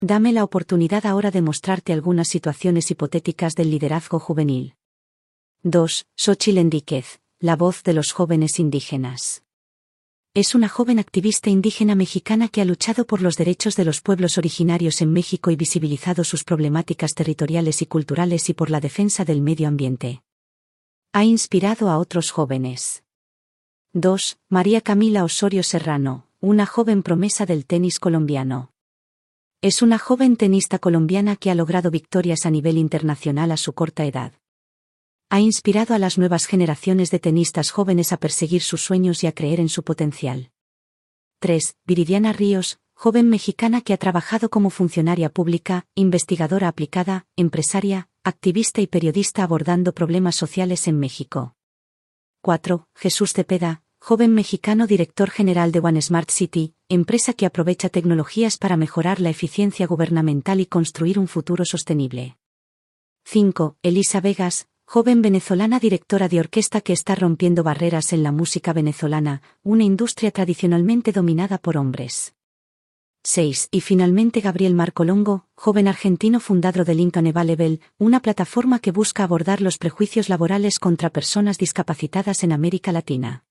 Dame la oportunidad ahora de mostrarte algunas situaciones hipotéticas del liderazgo juvenil. 2. Xóchitl Endíquez, la voz de los jóvenes indígenas. Es una joven activista indígena mexicana que ha luchado por los derechos de los pueblos originarios en México y visibilizado sus problemáticas territoriales y culturales y por la defensa del medio ambiente. Ha inspirado a otros jóvenes. 2. María Camila Osorio Serrano, una joven promesa del tenis colombiano. Es una joven tenista colombiana que ha logrado victorias a nivel internacional a su corta edad. Ha inspirado a las nuevas generaciones de tenistas jóvenes a perseguir sus sueños y a creer en su potencial. 3. Viridiana Ríos, joven mexicana que ha trabajado como funcionaria pública, investigadora aplicada, empresaria, activista y periodista abordando problemas sociales en México. 4. Jesús Cepeda, joven mexicano director general de One Smart City, empresa que aprovecha tecnologías para mejorar la eficiencia gubernamental y construir un futuro sostenible. 5. Elisa Vegas, joven venezolana directora de orquesta que está rompiendo barreras en la música venezolana, una industria tradicionalmente dominada por hombres. 6. Y finalmente Gabriel Marcolongo, joven argentino fundador de Lincoln Available, una plataforma que busca abordar los prejuicios laborales contra personas discapacitadas en América Latina.